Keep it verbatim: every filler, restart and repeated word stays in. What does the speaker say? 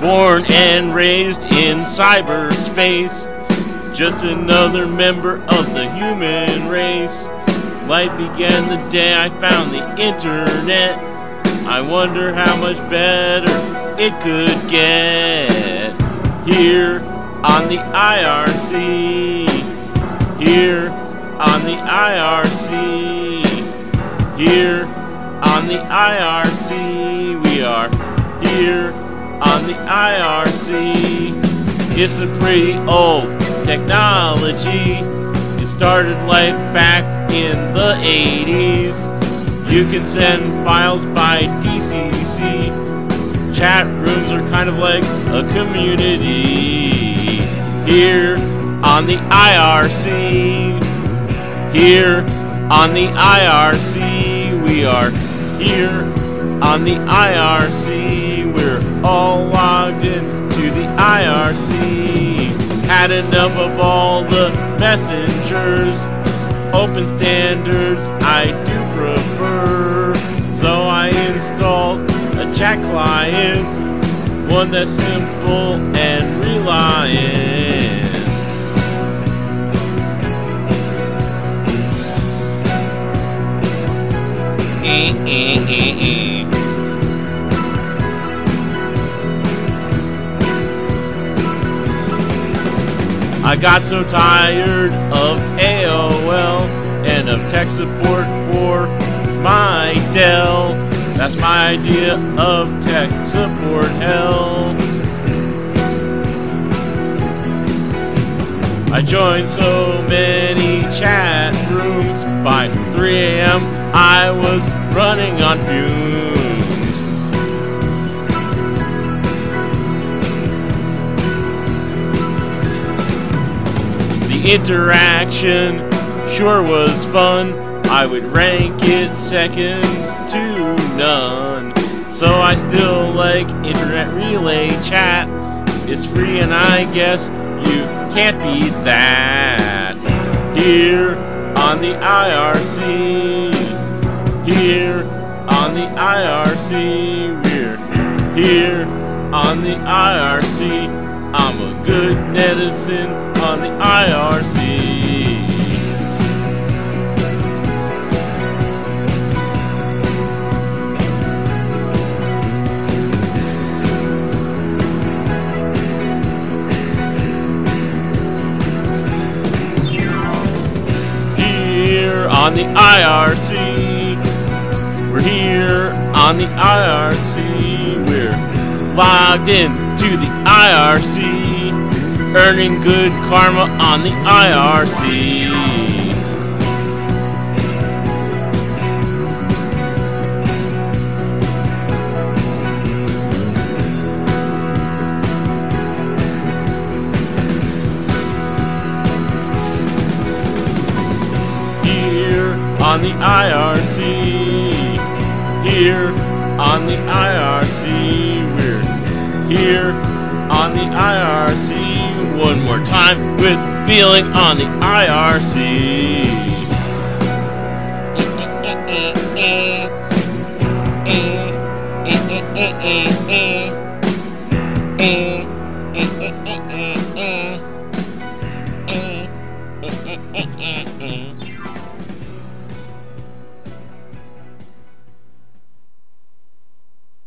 Born and raised in cyberspace, just another member of the human race. Life began the day I found the internet. I wonder how much better it could get. Here on the I R C, here on the I R C, here on the I R C, we are here on the I R C. It's a pretty old technology. It started life back in the eighties. You can send files by D C C. Chat rooms are kind of like a community. Here on the I R C, here on the I R C, we are here on the I R C. We're all logged in to the I R C. Had enough of all the messengers. Open standards I do prefer. So I installed a chat client, one that's simple and reliant. Eh, eh, eh, eh. I got so tired of A O L and of tech support for my Dell. That's my idea of tech support hell. I joined so many chat rooms. By three a.m. I was running on fumes. The interaction sure was fun. I would rank it second to none. So I still like internet relay chat. It's free and I guess you can't beat that. Here on the I R C, here on the I R C, we're here on the I R C. I'm a good netizen on the I R C. Here on the I R C, we're here on the I R C. We're logged in to the I R C, earning good karma on the I R C. Here on the I R C, here on the I R C, we're here on the I R C. One more time with feeling on the I R C.